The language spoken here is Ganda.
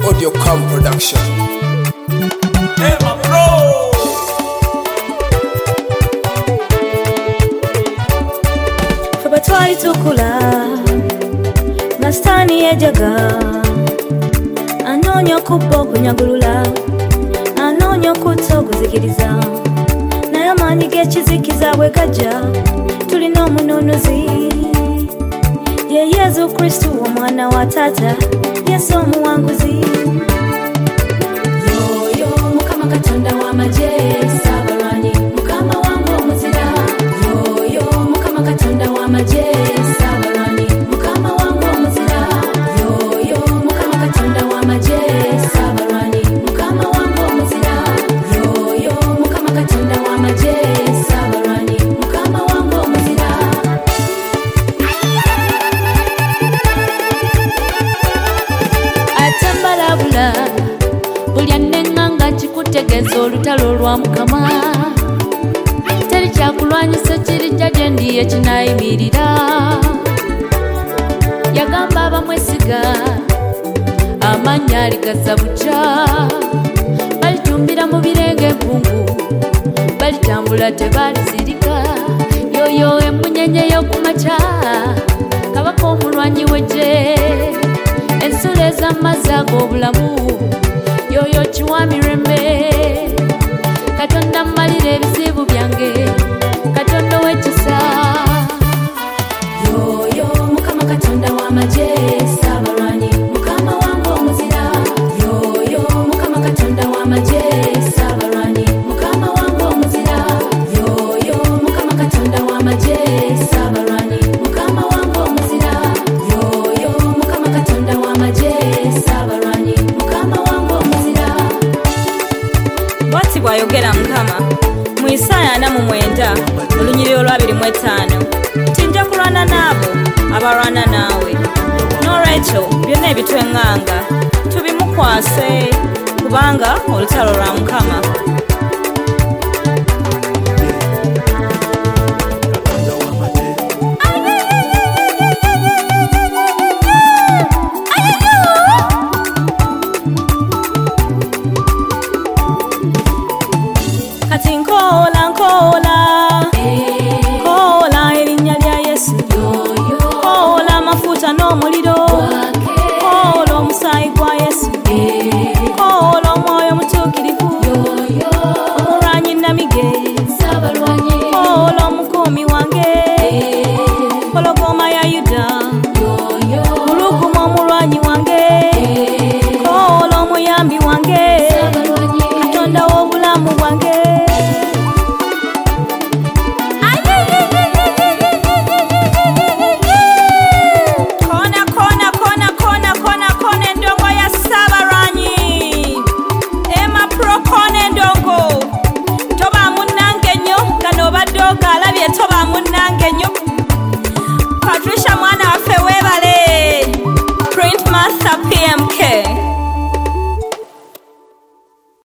Audio Cam Production. Hey, my bro. Twali tukula Nastani ejaga Anonyo kubo kunyagulula Anonyo kutoguzikiriza Naye amaanyi g'ekizikiza bwe gajja tulina omununuzi ye Yesu Kristo omwana wa Taata Yesu omuwanguzi Yoyo Mukama Katonda w'amagye Saabalwanyi Mukama wange omuzira Yoyo Mukama Katonda w'amagye Saabalwanyi Mukama wange omuzira Yoyo Mukama Katonda w'amagye Saabalwanyi Mukama wange omuzira Yoyo Mukama Katonda w'amagye Saabalwanyi Mukama wange omuzira Atambalabula buli annenganga kikutegeeza olutalo lwa Mukama teri kyakulwanyisa kirijja gye ndi ekinaayimirira yagamba abamwesiga amannya aligazza bukya balitumbira mu birenge empungu balitambula tebalizirika yoyo emunyenye y'okumakya kabaka omulwanyi w'eggye ensolo ez'amazzi ag'obulamu yoyo kiwamirembe Katonda mmalira ebizibu byange Katonda w'ekisa yoyo Mukama Katonda w'amagye Saabalwanyi Mukama wange omuzira yoyo Mukama Katonda w'amagye Saabalwanyi Mukama wange omuzira yoyo Mukama Katonda w'amagye Saabalwanyi Mukama wange omuzira yoyo Mukama Katonda w'amagye Saabalwanyi Mukama wange omuzira Bw'ati bw'ayogera Mukama mu Isaaya 49 olunyiriri olwa 25 nti nja kulwana n'abo abalwana naawe n'olwekyo byonna ebitweŋŋanga tubimukwase kubanga olutalo lwa Mukama kati nkoola erinnya lya Yesu koola amafuta n'omuliro